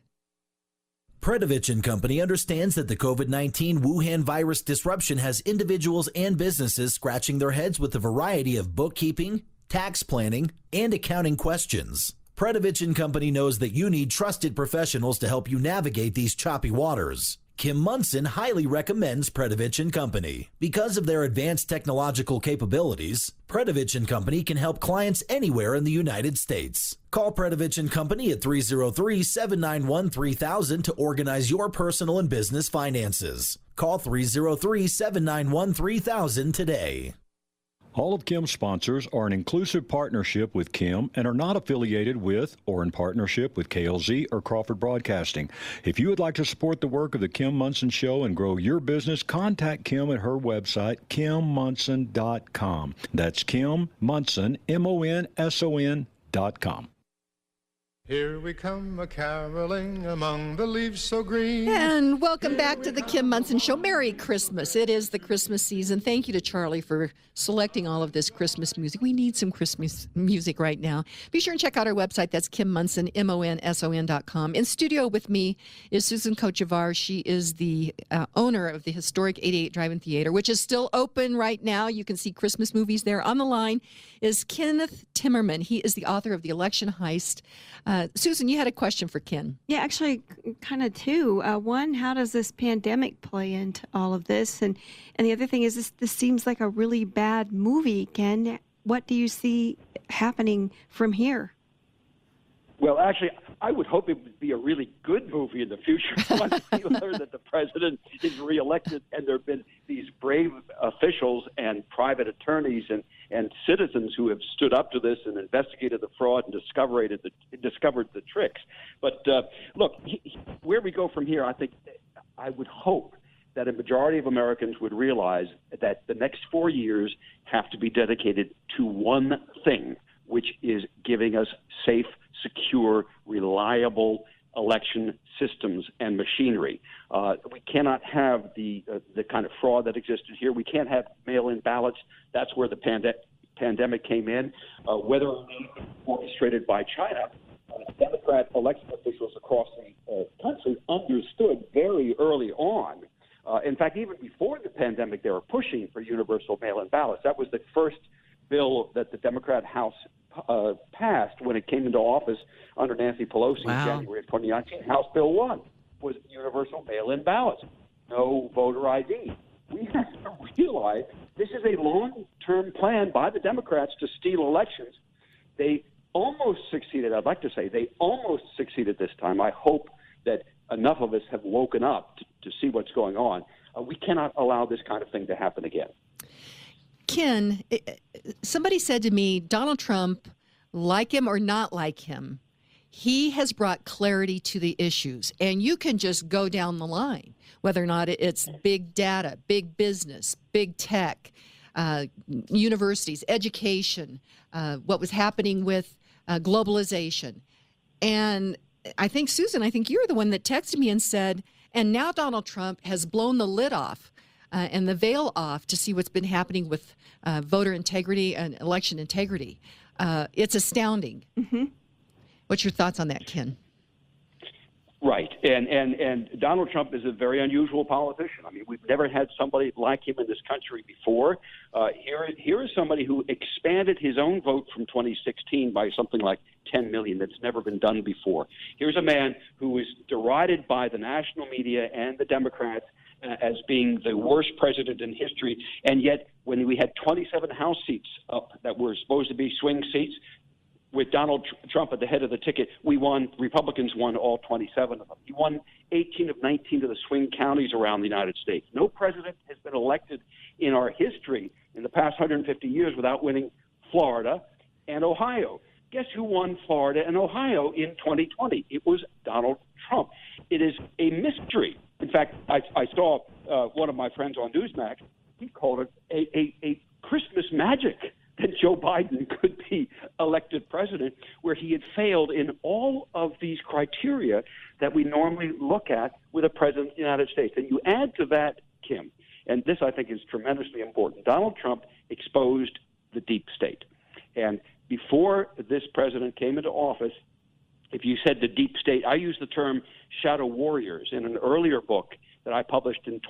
Predovich & Company understands that the COVID-19 Wuhan virus disruption has individuals and businesses scratching their heads with a variety of bookkeeping, tax planning, and accounting questions. Predovich & Company knows that you need trusted professionals to help you navigate these choppy waters. Kim Munson highly recommends Predovich & Company. Because of their advanced technological capabilities, Predovich & Company can help clients anywhere in the United States. Call Predovich & Company at 303-791-3000 to organize your personal and business finances. Call 303-791-3000 today. All of Kim's sponsors are an inclusive partnership with Kim and are not affiliated with or in partnership with KLZ or Crawford Broadcasting. If you would like to support the work of the Kim Munson Show and grow your business, contact Kim at her website, KimMunson.com. That's Kim Munson, MONSON.com. Here we come a-caroling among the leaves so green. And welcome back to the Kim Munson Show. Merry Christmas. It is the Christmas season. Thank you to Charlie for selecting all of this Christmas music. We need some Christmas music right now. Be sure and check out our website. That's Kim Munson, MONSON.com. In studio with me is Susan Kochevar. She is the owner of the historic 88 Drive-In Theater, which is still open right now. You can see Christmas movies there. On the line is Kenneth Timmerman. He is the author of The Election Heist. Susan, you had a question for Ken. Yeah, actually, kind of two. One, how does this pandemic play into all of this? And the other thing is, this seems like a really bad movie, Ken. What do you see happening from here? Well, actually, I would hope it would be a really good movie in the future once we learn that the president is reelected and there have been these brave officials and private attorneys and citizens who have stood up to this and investigated the fraud and discovered the tricks. But look, where we go from here, I would hope that a majority of Americans would realize that the next 4 years have to be dedicated to one thing, which is giving us safe, secure, reliable election systems and machinery. We cannot have the kind of fraud that existed here. We can't have mail-in ballots. That's where the pandemic came in. Whether or not orchestrated by China, Democrat election officials across the country understood very early on. In fact, even before the pandemic, they were pushing for universal mail-in ballots. That was the first bill that the Democrat House passed when it came into office under Nancy Pelosi in January of 2019. House Bill 1 was universal mail-in ballots, no voter ID. We have to realize this is a long-term plan by the Democrats to steal elections. They almost succeeded. I'd like to say they almost succeeded this time. I hope that enough of us have woken up to see what's going on. We cannot allow this kind of thing to happen again. Ken, somebody said to me, Donald Trump, like him or not like him, he has brought clarity to the issues. And you can just go down the line, whether or not it's big data, big business, big tech, universities, education, what was happening with globalization. And I think, Susan, you're the one that texted me and said, and now Donald Trump has blown the lid off and the veil off to see what's been happening with voter integrity and election integrity. It's astounding. Mm-hmm. What's your thoughts on that, Ken? Right. And Donald Trump is a very unusual politician. I mean, we've never had somebody like him in this country before. Here is somebody who expanded his own vote from 2016 by something like 10 million. That's never been done before. Here's a man who is derided by the national media and the Democrats as being the worst president in history. And yet, when we had 27 House seats up that were supposed to be swing seats, with Donald Trump at the head of the ticket, Republicans won all 27 of them. He won 18 of 19 of the swing counties around the United States. No president has been elected in our history in the past 150 years without winning Florida and Ohio. Guess who won Florida and Ohio in 2020? It was Donald Trump. It is a mystery. In fact, I saw one of my friends on Newsmax. He called it a Christmas magic that Joe Biden could be elected president, where he had failed in all of these criteria that we normally look at with a president of the United States. And you add to that, Kim, and this I think is tremendously important, Donald Trump exposed the deep state. And before this president came into office, if you said the deep state, I use the term shadow warriors in an earlier book that I published in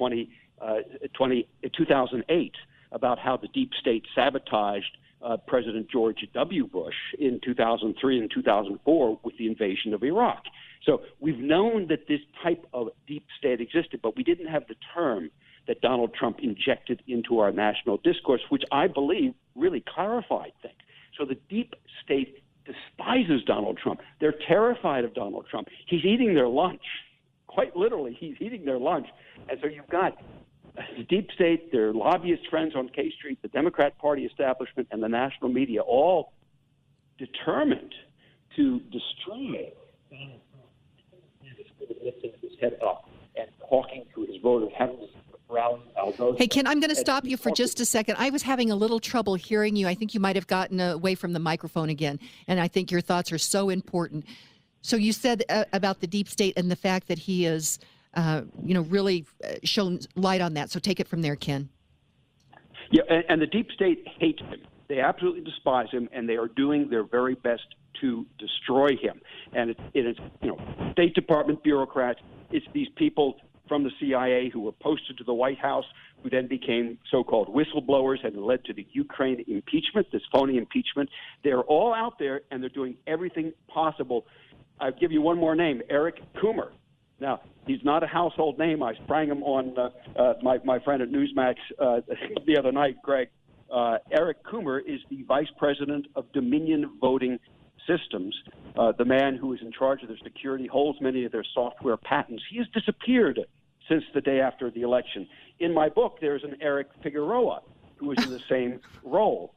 2008 about how the deep state sabotaged President George W. Bush in 2003 and 2004 with the invasion of Iraq. So we've known that this type of deep state existed, but we didn't have the term that Donald Trump injected into our national discourse, which I believe really clarified things. So the deep state despises Donald Trump. They're terrified of Donald Trump. He's eating their lunch. Quite literally, he's eating their lunch. And so you've got the deep state, their lobbyist friends on K Street, the Democrat Party establishment, and the national media all determined to destroy Donald Trump. Lifting his head up and talking to his voters, having this rally. Hey, Ken, I'm going to stop you for just a second. I was having a little trouble hearing you. I think you might have gotten away from the microphone again, and I think your thoughts are so important. So you said about the deep state and the fact that he is really shown light on that. So take it from there, Ken. Yeah, and the deep state hates him. They absolutely despise him, and they are doing their very best to destroy him. And it is, State Department bureaucrats. It's these people from the CIA who were posted to the White House, who then became so-called whistleblowers and led to the Ukraine impeachment, this phony impeachment. They're all out there, and they're doing everything possible. I'll give you one more name, Eric Coomer. Now, he's not a household name. I sprang him on my friend at Newsmax the other night, Greg. Eric Coomer is the vice president of Dominion Voting Systems, the man who is in charge of their security, holds many of their software patents. He has disappeared since the day after the election. In my book, there's an Eric Figueroa who is in the same role.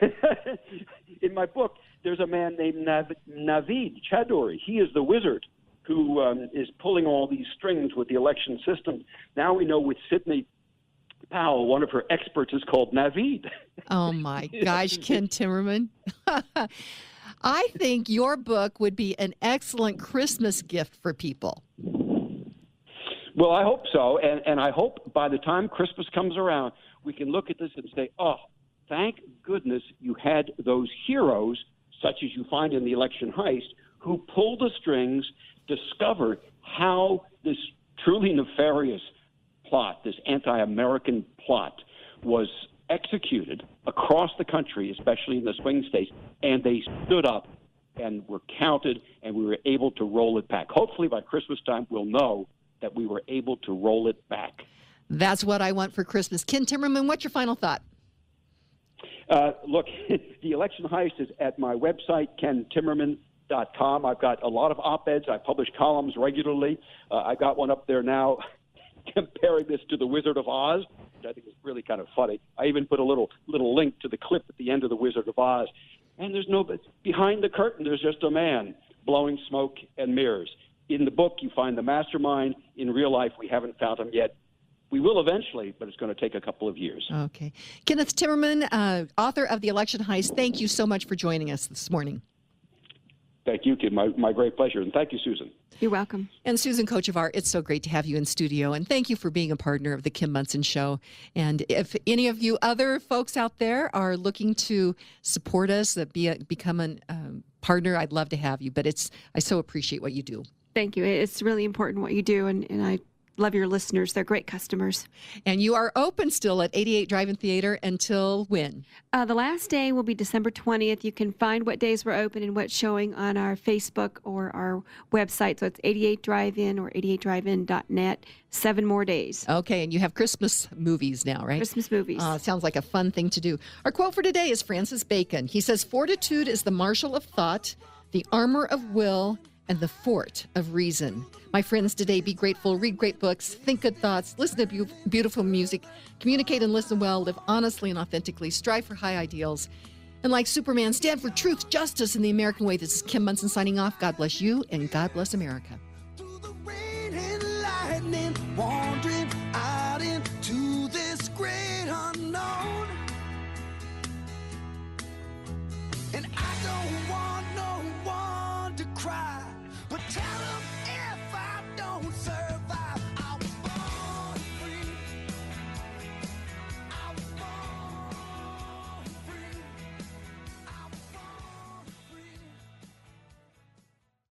In my book, there's a man named Naveed Chowdhury. He is the wizard who is pulling all these strings with the election system. Now we know with Sidney Powell, one of her experts is called Naveed. Oh, my gosh, Ken Timmerman. I think your book would be an excellent Christmas gift for people. Well, I hope so. And I hope by the time Christmas comes around, we can look at this and say, oh, thank goodness you had those heroes, such as you find in the election heist, who pulled the strings, discovered how this truly nefarious plot, this anti-American plot, was executed across the country, especially in the swing states, and they stood up and were counted, and we were able to roll it back. Hopefully by Christmas time, we'll know that we were able to roll it back. That's what I want for Christmas. Ken Timmerman, what's your final thought? Look, the election heist is at my website, kentimmerman.com. I've got a lot of op-eds. I publish columns regularly. I've got one up there now comparing this to The Wizard of Oz, which I think is really kind of funny. I even put a little link to the clip at the end of The Wizard of Oz. And there's behind the curtain, there's just a man blowing smoke and mirrors. In the book, you find the mastermind. In real life, we haven't found him yet. We will eventually, but it's going to take a couple of years. Okay. Kenneth Timmerman, author of The Election Heist, thank you so much for joining us this morning. Thank you, Kim. My great pleasure. And thank you, Susan. You're welcome. And Susan Kochevar, it's so great to have you in studio. And thank you for being a partner of the Kim Munson Show. And if any of you other folks out there are looking to support us, become a partner, I'd love to have you. But I so appreciate what you do. Thank you. It's really important what you do, and I love your listeners. They're great customers. And you are open still at 88 Drive-In Theater until when? The last day will be December 20th. You can find what days we're open and what's showing on our Facebook or our website. So it's 88 Drive-In or 88drivein.net. 7 more days. Okay, and you have Christmas movies now, right? Christmas movies. Sounds like a fun thing to do. Our quote for today is Francis Bacon. He says, "Fortitude is the marshal of thought, the armor of will, and the fort of reason." My friends, today, be grateful, read great books, think good thoughts, listen to beautiful music, communicate and listen well, live honestly and authentically, strive for high ideals, and like Superman, stand for truth, justice, and the American way. This is Kim Munson signing off. God bless you, and God bless America. Through the rain and lightning, wandering out into this great unknown. And I don't want no one to cry.